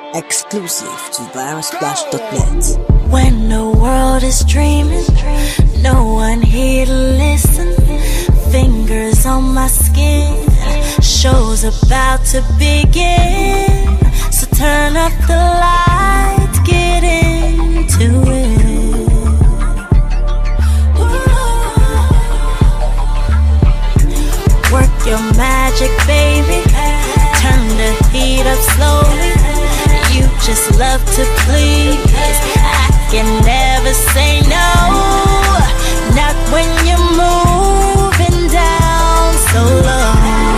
Exclusive to virusplash.net. When the world is dreaming, no one here to listen. Fingers on my skin, show's about to begin. So turn up the light, get into it. Work your magic, baby. Turn the heat up slowly. You just love to please. I can never say no. Not when you're moving down so low.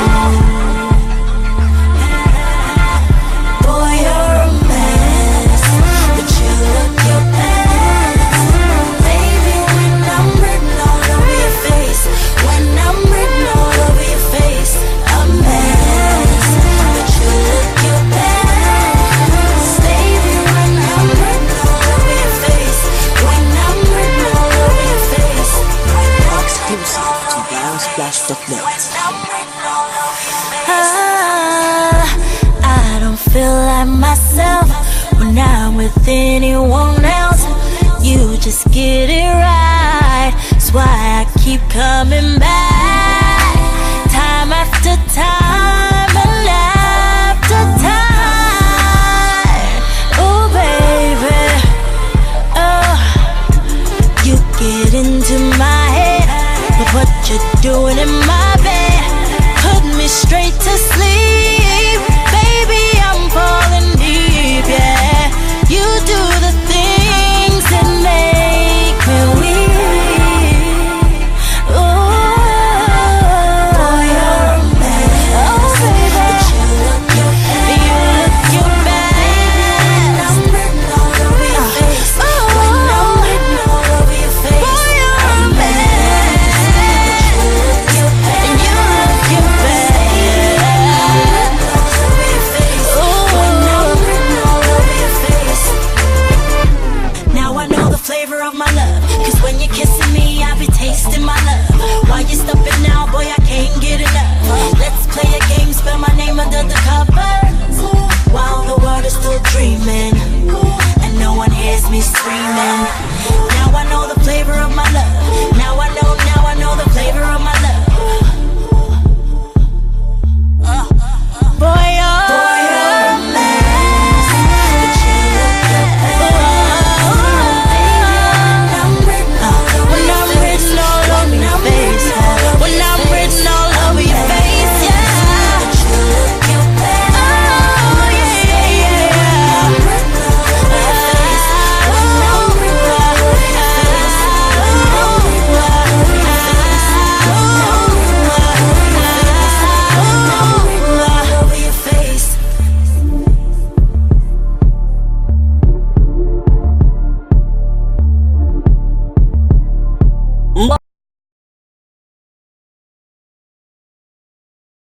Boy, you're a mess, but you look your best. Baby, when I'm written all over your face, when I'm written all over your face, a mess, but you look your best. Baby, when I'm written all over your face, when I'm written all over your face, Exclusive to virusplash.net. I don't feel like myself when I'm with anyone else. You just get it right. That's why I keep coming back, time after time.